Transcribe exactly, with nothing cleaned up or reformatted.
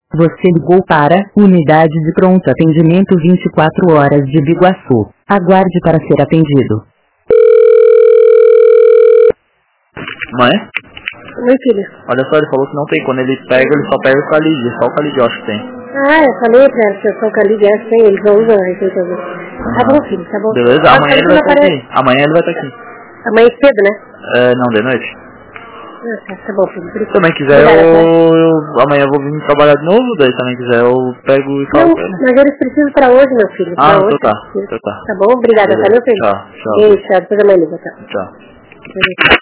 Você ligou para Unidade de Pronto Atendimento vinte e quatro horas de Biguaçu. Aguarde para ser atendido. Mãe? Oi, filho. Olha só, ele falou que não tem. Quando ele pega, ele só pega o Calide. Só o Calide eu acho que tem. Ah, eu falei pra ela que eu sou Calide, é assim, eles vão usar a receita dele. Tá bom, filho, tá bom. Beleza? Ah, Amanhã ele vai estar aqui. Amanhã ele vai estar aqui. Amanhã cedo, né? É, não, de noite. Ah, tá, tá bom, filho. Se também quiser, eu, eu... Amanhã eu vou vir trabalhar de novo, daí também quiser eu pego e falo não, com ele. mas eles precisam pra hoje, meu filho. Ah, pra então hoje. tá. Então tá. Tá bom? Obrigada, tá, meu filho? Tchau, tchau. Beijo, tchau. Depois amanhã liga, tchau. Tchau. Beleza.